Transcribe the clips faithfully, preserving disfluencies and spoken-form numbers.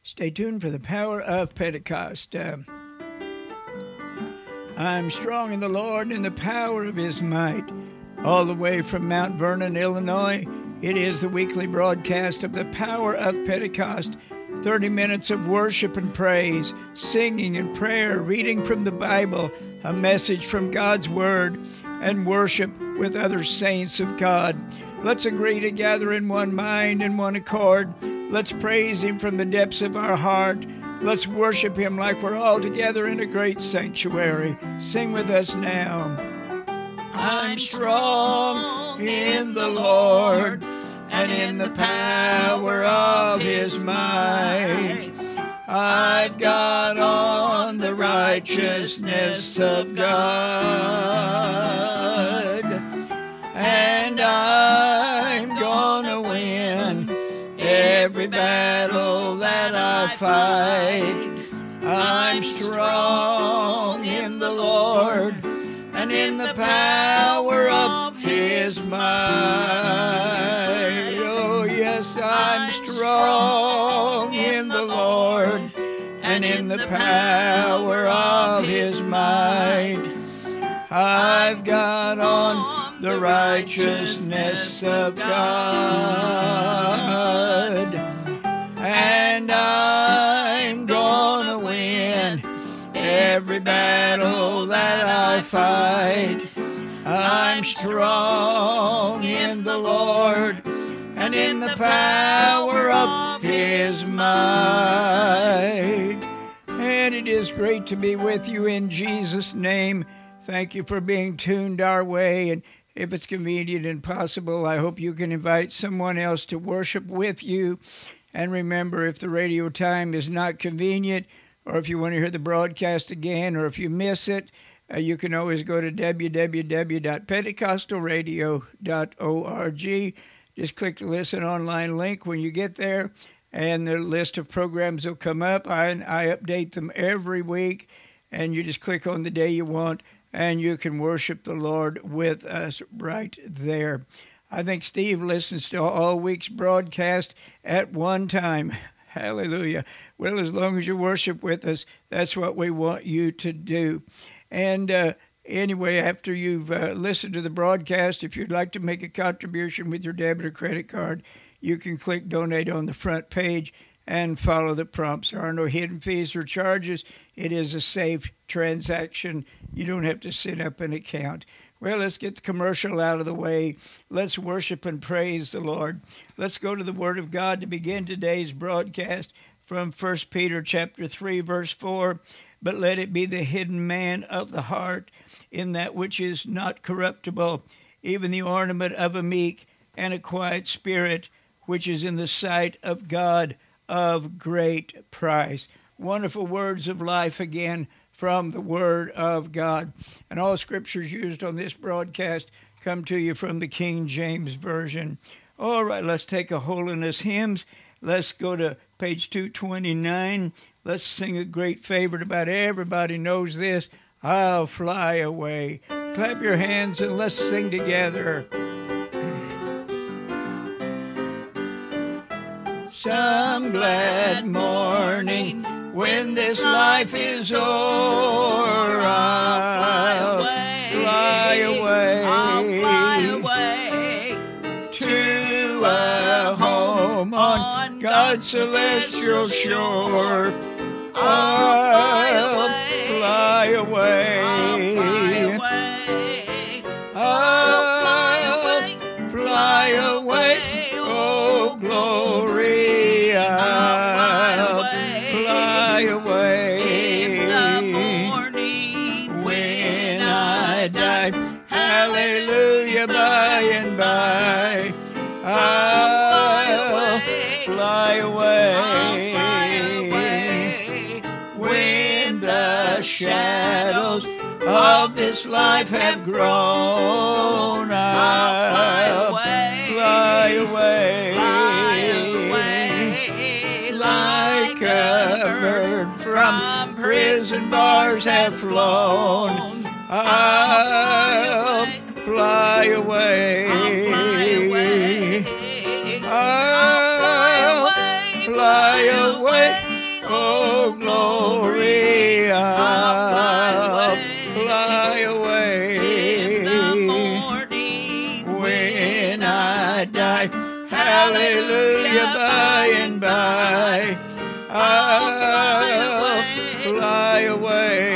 Stay tuned for the power of Pentecost. Uh, I'm strong in the Lord and the power of his might. All the way from Mount Vernon, Illinois, it is the weekly broadcast of the power of Pentecost. thirty minutes of worship and praise, singing and prayer, reading from the Bible, a message from God's Word, and worship with other saints of God. Let's agree to gather in one mind and one accord. Let's praise him from the depths of our heart. Let's worship him like we're all together in a great sanctuary. Sing with us now. I'm strong in the Lord and in the power of his might. I've got on the righteousness of God, and I'm gonna win every battle that I fight. I'm strong in the Lord and in the power of his might. Oh, yes, I'm strong in the Lord and in the power of his might. I've got on the righteousness of God, and I'm gonna win every battle that I fight. I'm strong in the Lord and in the power of his might. And it is great to be with you in Jesus' name. Thank you for being tuned our way. And if it's convenient and possible, I hope you can invite someone else to worship with you. And remember, if the radio time is not convenient, or if you want to hear the broadcast again, or if you miss it, uh, you can always go to w w w dot pentecostal radio dot org. Just click the Listen Online link when you get there, and the list of programs will come up. I, I update them every week, and you just click on the day you want, and you can worship the Lord with us right there. I think Steve listens to all week's broadcast at one time. Hallelujah. Well, as long as you worship with us, that's what we want you to do. And uh, anyway, after you've uh, listened to the broadcast, if you'd like to make a contribution with your debit or credit card, you can click Donate on the front page and follow the prompts. There are no hidden fees or charges. It is a safe transaction. You don't have to set up an account. Well, let's get the commercial out of the way. Let's worship and praise the Lord. Let's go to the Word of God to begin today's broadcast from First Peter chapter three, verse four. But let it be the hidden man of the heart, in that which is not corruptible, even the ornament of a meek and a quiet spirit, which is in the sight of God of great price. Wonderful words of life again from the Word of God. And all scriptures used on this broadcast come to you from the King James Version. All right, let's take a holiness hymns. Let's go to page two twenty-nine. Let's sing a great favorite. About everybody knows this. I'll fly away. Clap your hands and let's sing together. Some glad morning, when this life is o'er, I'll fly away, I'll fly away to a home on God's celestial shore. I'll fly away, I'll fly away, oh glory, I'll fly away in the morning when I die. Hallelujah, by and by, I'll fly away when the shadows of this life have grown. I'll fly away, like a bird from prison bars have flown. I'll fly away, I'll fly away Oh, glory, I'll fly away in the morning when I die. Hallelujah, by and by I'll fly away.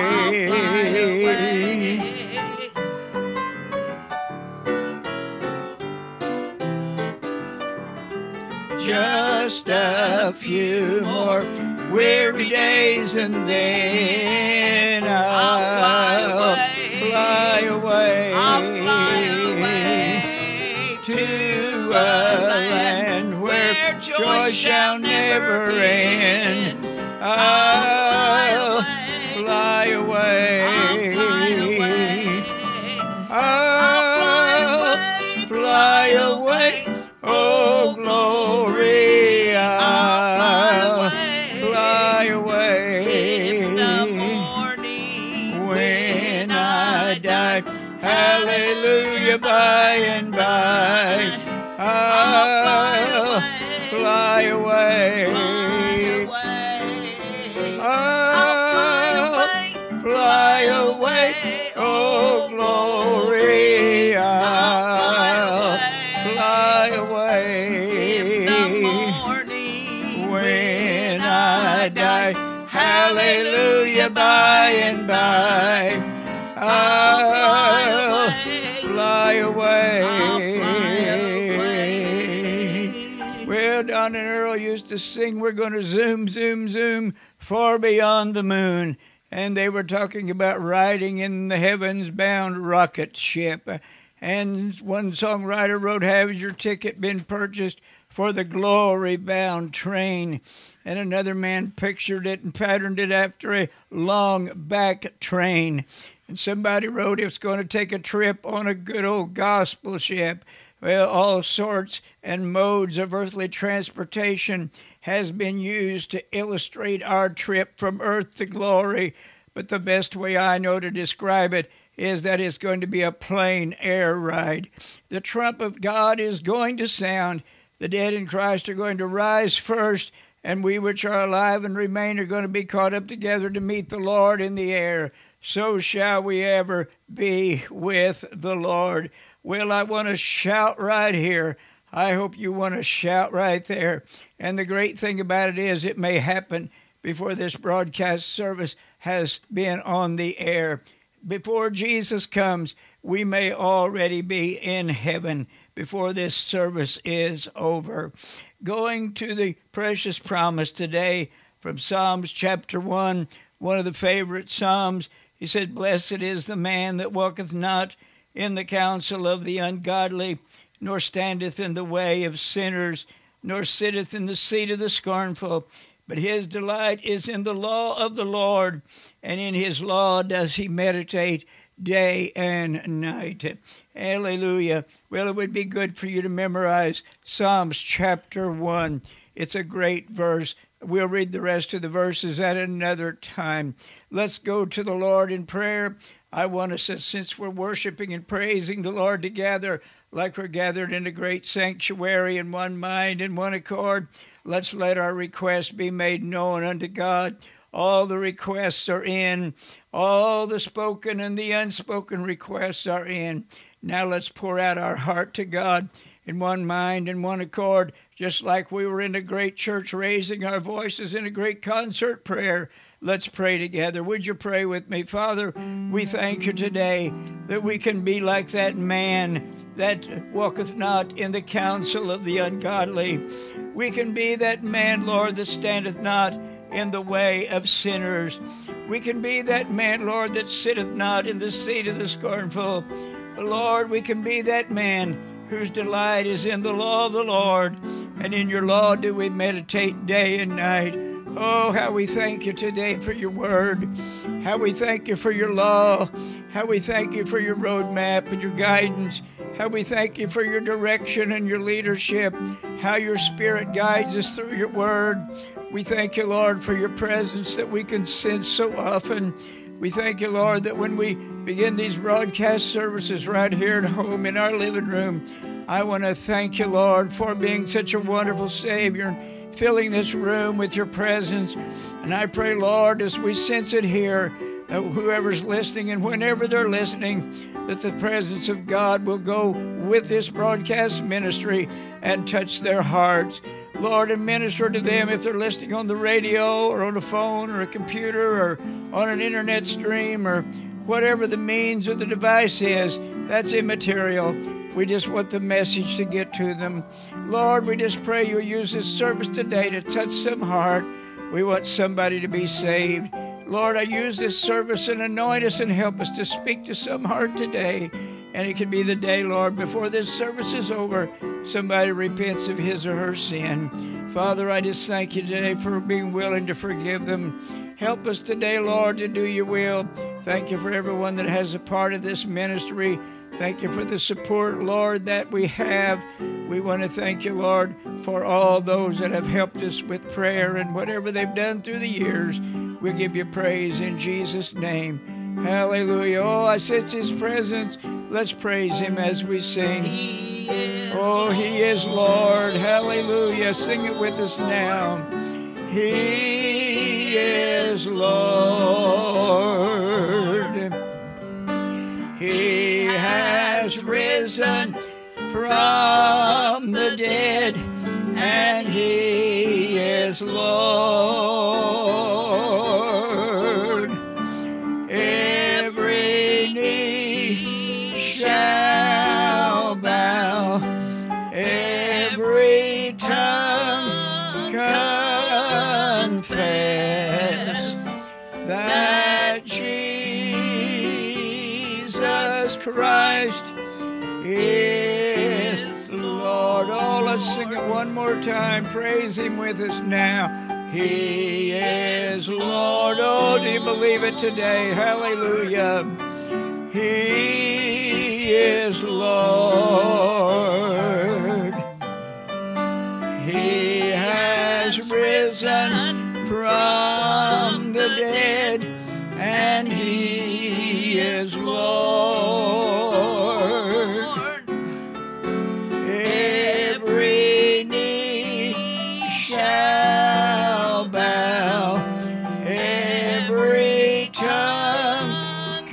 Just a few more weary days and then I'll fly away, I'll fly away to a land where joy shall never end. I'll fly away. I'll fly away. Oh, glory, I'll fly away in the morning when I die. Hallelujah, by and by I'll fly away. I'll fly away. Oh, glory, I'll fly away when I die. Hallelujah, by and by I'll fly away. Well, Don and Earl used to sing, we're going to zoom, zoom, zoom far beyond the moon. And they were talking about riding in the heavens-bound rocket ship. And one songwriter wrote, has your ticket been purchased for the glory-bound train? And another man pictured it and patterned it after a long back train. And somebody wrote it's going to take a trip on a good old gospel ship. Well, all sorts and modes of earthly transportation has been used to illustrate our trip from earth to glory. But the best way I know to describe it is that it's going to be a plain air ride. The trump of God is going to sound. The dead in Christ are going to rise first, and we which are alive and remain are going to be caught up together to meet the Lord in the air. So shall we ever be with the Lord. Well, I want to shout right here. I hope you want to shout right there. And the great thing about it is it may happen before this broadcast service has been on the air. Before Jesus comes, we may already be in heaven before this service is over. Going to the precious promise today from Psalms chapter one, one of the favorite Psalms. He said, blessed is the man that walketh not in the counsel of the ungodly, nor standeth in the way of sinners, nor sitteth in the seat of the scornful. But his delight is in the law of the Lord, and in his law does he meditate day and night. Hallelujah. Well, it would be good for you to memorize Psalms chapter one. It's a great verse. We'll read the rest of the verses at another time. Let's go to the Lord in prayer. I want us, since we're worshiping and praising the Lord together, like we're gathered in a great sanctuary in one mind and one accord, let's let our requests be made known unto God. All the requests are in. All the spoken and the unspoken requests are in. Now let's pour out our heart to God in one mind and one accord, just like we were in a great church raising our voices in a great concert prayer. Let's pray together. Would you pray with me? Father, we thank you today that we can be like that man that walketh not in the counsel of the ungodly. We can be that man, Lord, that standeth not in the way of sinners. We can be that man, Lord, that sitteth not in the seat of the scornful. Lord, we can be that man whose delight is in the law of the Lord, and in your law do we meditate day and night. Oh, how we thank you today for your word. How we thank you for your law. How we thank you for your roadmap and your guidance. How we thank you for your direction and your leadership. How your Spirit guides us through your word. We thank you, Lord, for your presence that we can sense so often. We thank you, Lord, that when we begin these broadcast services right here at home in our living room, I want to thank you, Lord, for being such a wonderful Savior. filling this room with your presence. And I pray, Lord, as we sense it here, that whoever's listening and whenever they're listening, that the presence of God will go with this broadcast ministry and touch their hearts. Lord, and minister to them if they're listening on the radio or on a phone or a computer or on an internet stream or whatever the means or the device is. That's immaterial. We just want the message to get to them. Lord, we just pray you'll use this service today to touch some heart. We want somebody to be saved. Lord, I use this service and anoint us and help us to speak to some heart today. And it could be the day, Lord, before this service is over, somebody repents of his or her sin. Father, I just thank you today for being willing to forgive them. Help us today, Lord, to do your will. Thank you for everyone that has a part of this ministry. Thank you for the support, Lord, that we have. We want to thank you, Lord, for all those that have helped us with prayer and whatever they've done through the years. We give you praise in Jesus' name. Hallelujah. Oh, I sense his presence. Let's praise him as we sing. He is Oh, he is Lord. Hallelujah. Sing it with us now. He is Lord. He has risen from the dead, and he is Lord. Every knee shall bow, every tongue confess that Jesus Christ is Lord. Oh, let's sing it one more time. Praise him with us now. He is Lord. Oh, do you believe it today? Hallelujah. He is Lord. He has risen from the dead, and he is Lord. Every knee shall bow, every tongue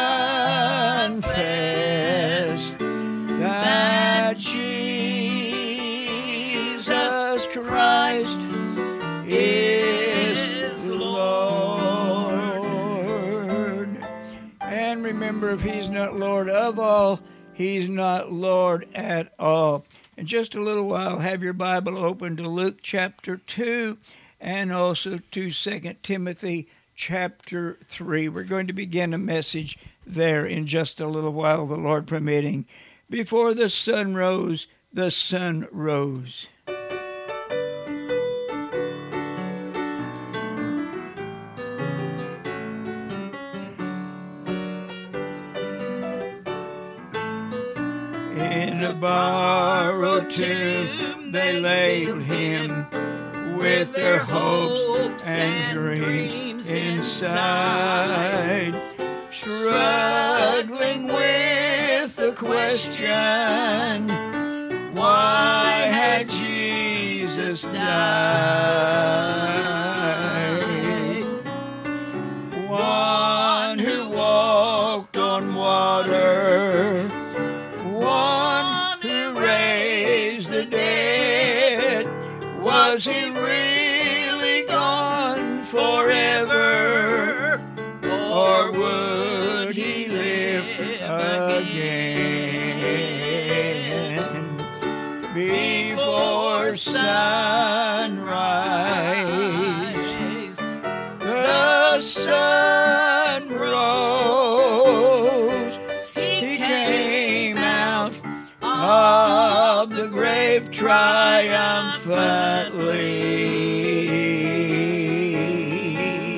confess that Jesus Christ is Lord. And remember, if he's not Lord of all, he's not Lord at all. In just a little while, have your Bible open to Luke chapter two and also to Second Timothy chapter three. We're going to begin a message there in just a little while, the Lord permitting. Before the sun rose, the sun rose. In a borrowed tomb they laid him, with their hopes and dreams inside, struggling with the question, why had Jesus died? One who walked on water, one who raised the dead, was he really gone forever, or would he live again? Before sunrise, the sun rose. He came out of the grave triumphantly.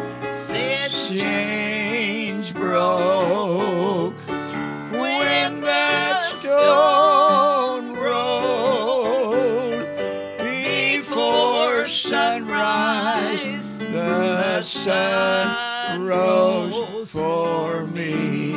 Chains broke when that stone rolled. Before sunrise, the sun rose for me.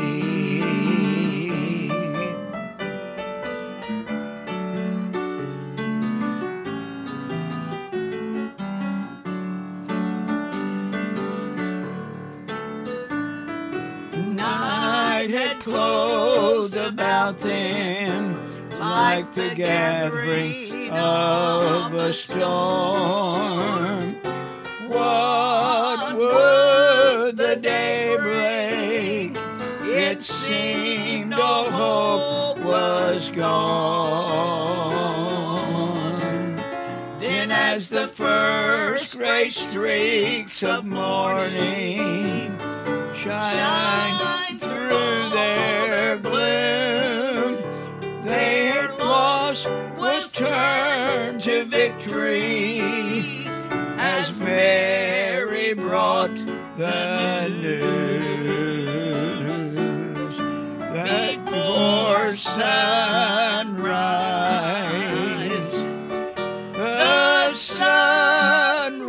that closed about them like the gathering of a storm. What would the day break? It seemed all hope was gone. Then as the first gray streaks of morning shine through their gloom, their loss was turned to victory as Mary brought the news that before sunrise the sun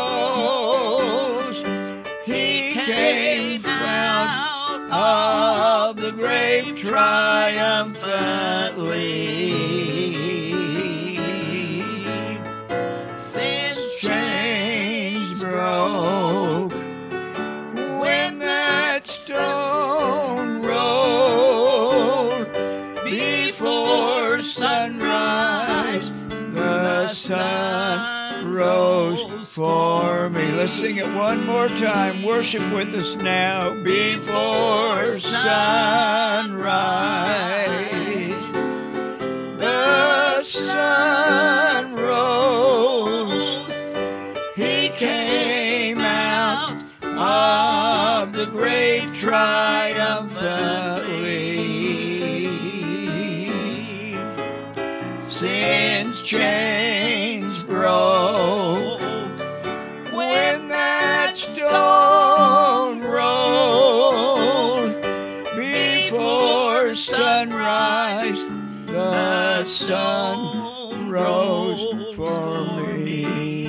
rose. He came out of the grave triumphantly. Sin's chains broke when that stone rolled before sunrise. The sun rose for me. Let's sing it one more time. Worship with us now. Before sunrise, the sun rose. He came out of the grave triumphantly. Sin's chains broke when that stone rolled before sunrise. The sun rose for me.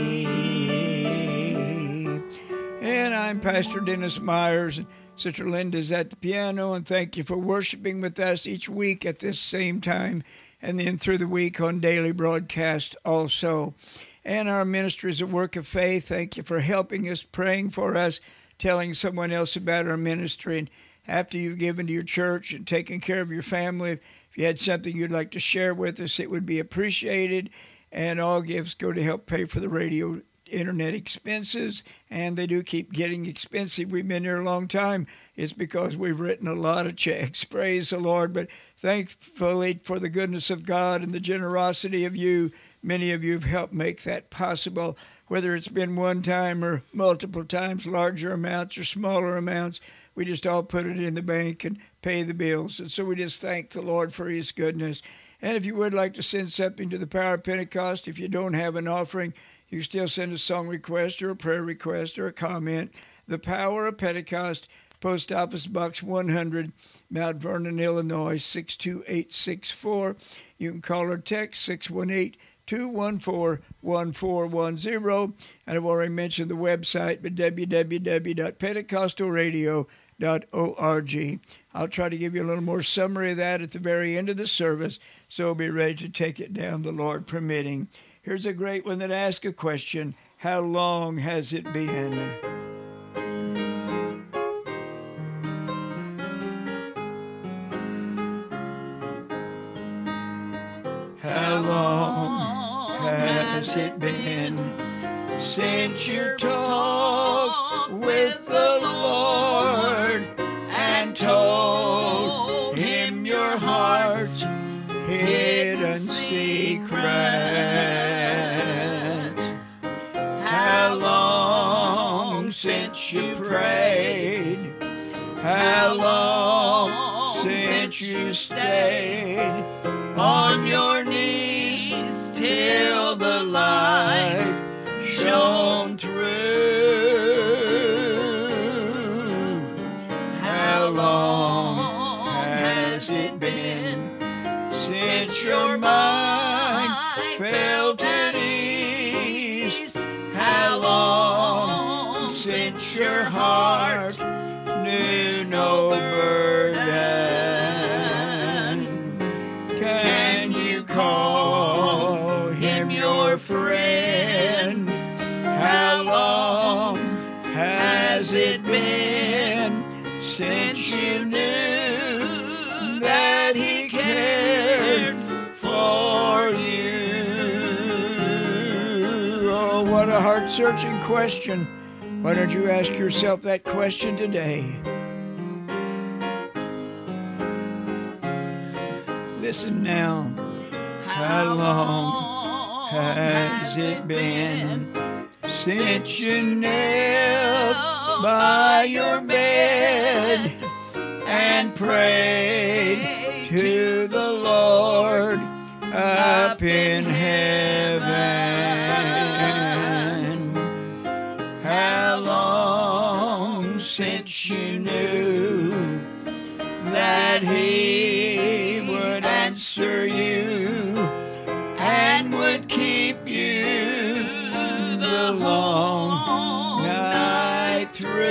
And I'm Pastor Dennis Myers, and Sister Linda's at the piano, and thank you for worshiping with us each week at this same time, and then through the week on daily broadcast also. And our ministry is a work of faith. Thank you for helping us, praying for us, telling someone else about our ministry. And after you've given to your church and taken care of your family, if you had something you'd like to share with us, it would be appreciated. And all gifts go to help pay for the radio internet expenses, and they do keep getting expensive. We've been here a long time. It's because we've written a lot of checks. Praise the Lord. But thankfully for the goodness of God and the generosity of you, many of you have helped make that possible, whether it's been one time or multiple times, larger amounts or smaller amounts. We just all put it in the bank and pay the bills. And so we just thank the Lord for his goodness. And if you would like to send something to the Power of Pentecost, if you don't have an offering, you still send a song request or a prayer request or a comment. The Power of Pentecost, Post Office Box one hundred, Mount Vernon, Illinois, six two eight six four. You can call or text six one eight, two one four, one four one zero. And I've already mentioned the website, but w w w dot pentecostal radio dot org. I'll try to give you a little more summary of that at the very end of the service, so be ready to take it down, the Lord permitting. Here's a great one that asks a question: how long has it been? How long has it been since you talked with the Lord and told him your heart's hidden secret? How long since you prayed? How long since you stayed on your knees till the light shone through? How long has it been since your mind felt at ease? How long since your heart knew no burden? Can you call him your friend? How long has it been since you knew heart-searching question. Why don't you ask yourself that question today? Listen now. How long has it been since you knelt by your bed and prayed to the Lord up in heaven? How long since you knew that He would answer you and would keep you the long night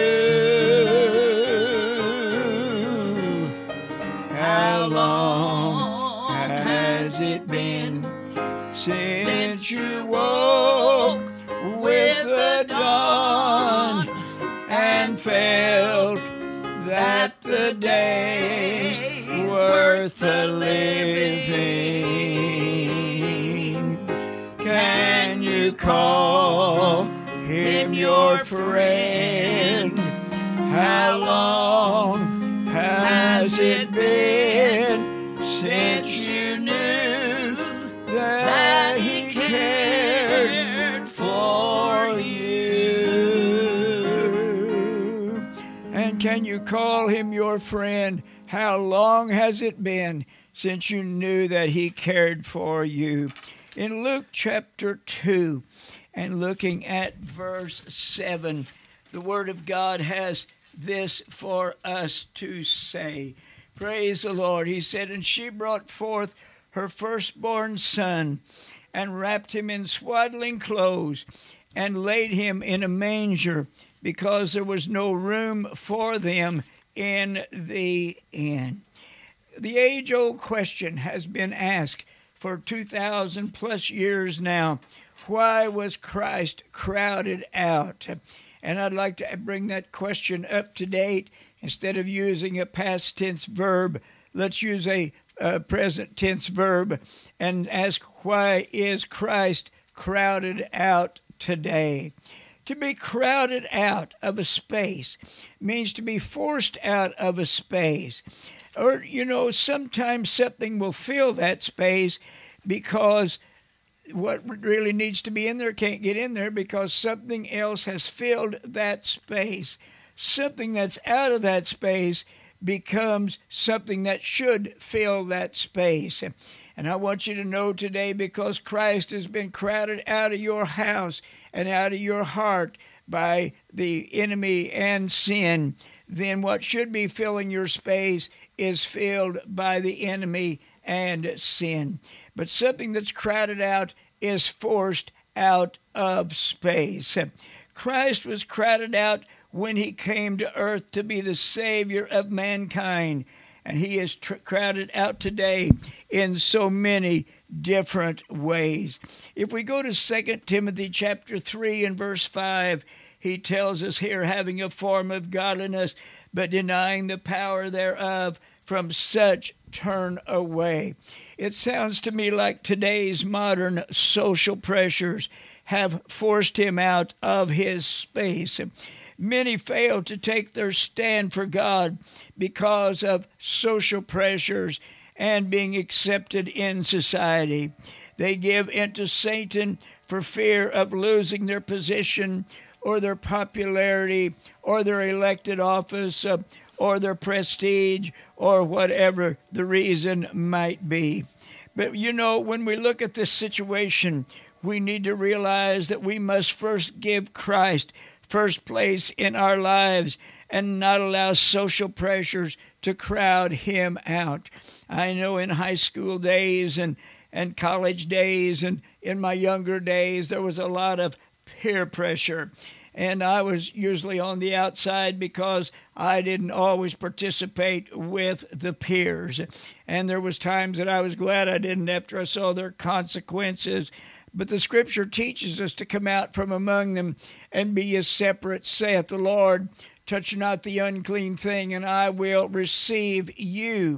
through? How long has it been since you woke with the dawn and felt that the day's worth a living? Can you call Him your friend? How long has it been since you knew that He cared for you? And can you call Him your friend? How long has it been since you knew that He cared for you? In Luke chapter two, and looking at verse seven, the Word of God has this for us to say. Praise the Lord. He said, "And she brought forth her firstborn son, and wrapped him in swaddling clothes, and laid him in a manger, because there was no room for them in the inn." The age-old question has been asked for two thousand plus years now. Why was Christ crowded out? And I'd like to bring that question up to date. Instead of using a past tense verb, let's use a, a present tense verb and ask, why is Christ crowded out today? To be crowded out of a space means to be forced out of a space. Or, you know, sometimes something will fill that space because what really needs to be in there can't get in there because something else has filled that space. Something that's out of that space becomes something that should fill that space. And I want you to know today, because Christ has been crowded out of your house and out of your heart by the enemy and sin, then what should be filling your space is filled by the enemy and sin. But something that's crowded out is forced out of space. Christ was crowded out when He came to earth to be the Savior of mankind. And He is tr- crowded out today in so many different ways. If we go to Second Timothy chapter three and verse five, he tells us here, having a form of godliness, but denying the power thereof, from such turn away. It sounds to me like today's modern social pressures have forced him out of his space. Many fail to take their stand for God because of social pressures and being accepted in society. They give into Satan for fear of losing their position or their popularity or their elected office uh, or their prestige or whatever the reason might be. But, you know, when we look at this situation, we need to realize that we must first give Christ first place in our lives and not allow social pressures to crowd Him out. I know in high school days and, and college days and in my younger days, there was a lot of peer pressure. And I was usually on the outside because I didn't always participate with the peers. And there was times that I was glad I didn't after I saw their consequences. But the Scripture teaches us to come out from among them and be as separate, saith the Lord. Touch not the unclean thing, and I will receive you.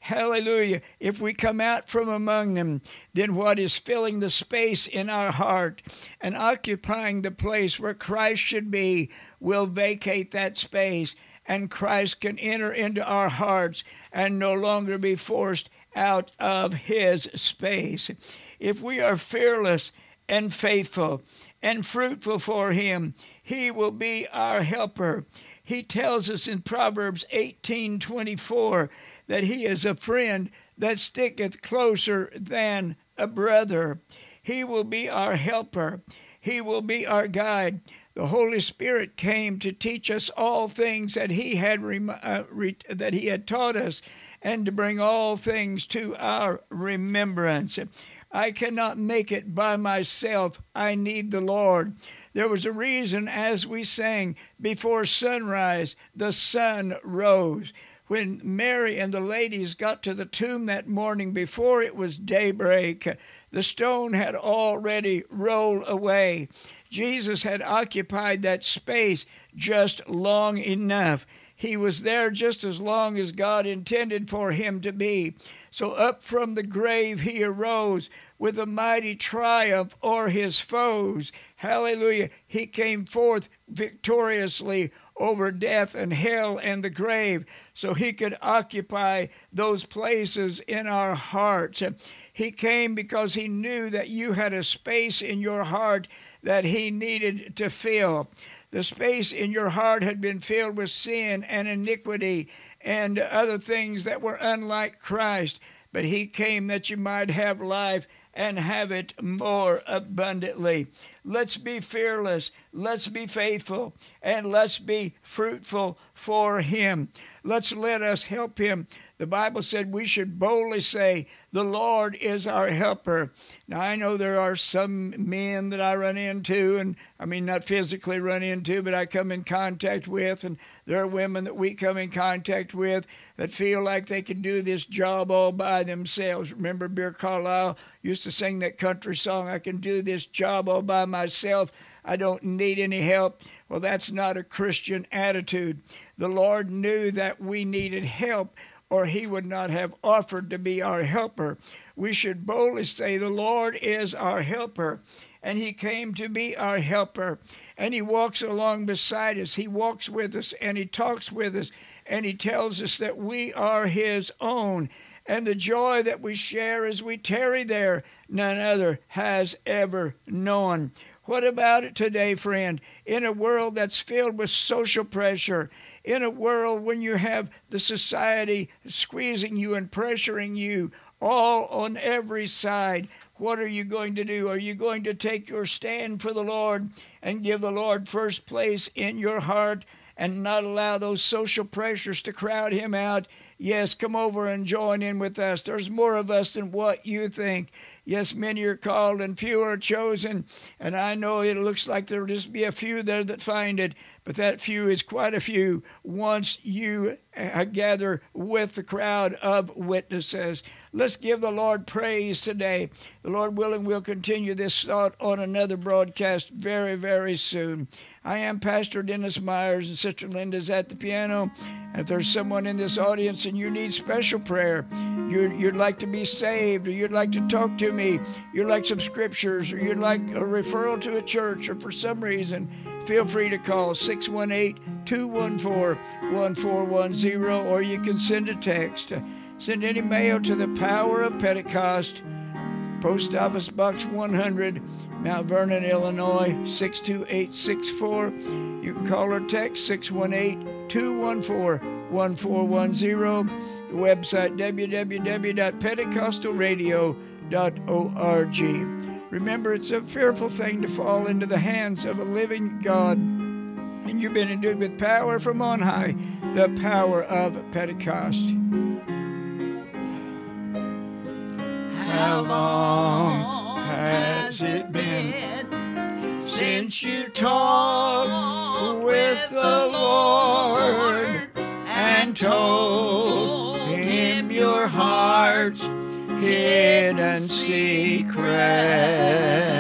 Hallelujah. If we come out from among them, then what is filling the space in our heart and occupying the place where Christ should be will vacate that space, and Christ can enter into our hearts and no longer be forced out of his space. If we are fearless and faithful and fruitful for him, he will be our helper. He tells us in Proverbs eighteen twenty-four that he is a friend that sticketh closer than a brother. He will be our helper. He will be our guide. The Holy Spirit came to teach us all things that he had rem- uh, re- that he had taught us, and to bring all things to our remembrance. I cannot make it by myself. I need the Lord. There was a reason, as we sang, before sunrise, the sun rose. When Mary and the ladies got to the tomb that morning before it was daybreak, the stone had already rolled away. Jesus had occupied that space just long enough. He was there just as long as God intended for him to be. So up from the grave he arose with a mighty triumph o'er his foes. Hallelujah. He came forth victoriously over death and hell and the grave, so he could occupy those places in our hearts. He came because he knew that you had a space in your heart that he needed to fill. The space in your heart had been filled with sin and iniquity and other things that were unlike Christ, but he came that you might have life and have it more abundantly. Let's be fearless, let's be faithful, and let's be fruitful for him. Let's let us help him. The Bible said we should boldly say, the Lord is our helper. Now, I know there are some men that I run into, and I mean not physically run into, but I come in contact with, and there are women that we come in contact with that feel like they can do this job all by themselves. Remember, Beer Carlisle used to sing that country song, I can do this job all by myself. I don't need any help. Well, that's not a Christian attitude. The Lord knew that we needed help, or he would not have offered to be our helper. We should boldly say, the Lord is our helper, and he came to be our helper, and he walks along beside us. He walks with us, and he talks with us, and he tells us that we are his own, and the joy that we share as we tarry there, none other has ever known. What about it today, friend? In a world that's filled with social pressure, in a world when you have the society squeezing you and pressuring you all on every side, what are you going to do? Are you going to take your stand for the Lord and give the Lord first place in your heart and not allow those social pressures to crowd him out? Yes, come over and join in with us. There's more of us than what you think. Yes, many are called and few are chosen. And I know it looks like there'll just be a few there that find it, but that few is quite a few once you gather with the crowd of witnesses. Let's give the Lord praise today. The Lord willing, we'll continue this thought on another broadcast very, very soon. I am Pastor Dennis Myers, and Sister Linda's at the piano. If there's someone in this audience and you need special prayer, you'd, you'd like to be saved, or you'd like to talk to me, you'd like some scriptures, or you'd like a referral to a church, or for some reason, feel free to call six one eight, two one four, one four one zero, or you can send a text. Send any mail to the Power of Pentecost, Post Office Box one hundred, Mount Vernon, Illinois, six two eight six four. You can call or text six one eight, two one four, one four one zero. The website w w w dot pentecostal radio dot org. Remember, it's a fearful thing to fall into the hands of a living God, and you've been endued with power from on high, the power of Pentecost. How long has it been since you talked with the Lord and told him your heart's hidden secret?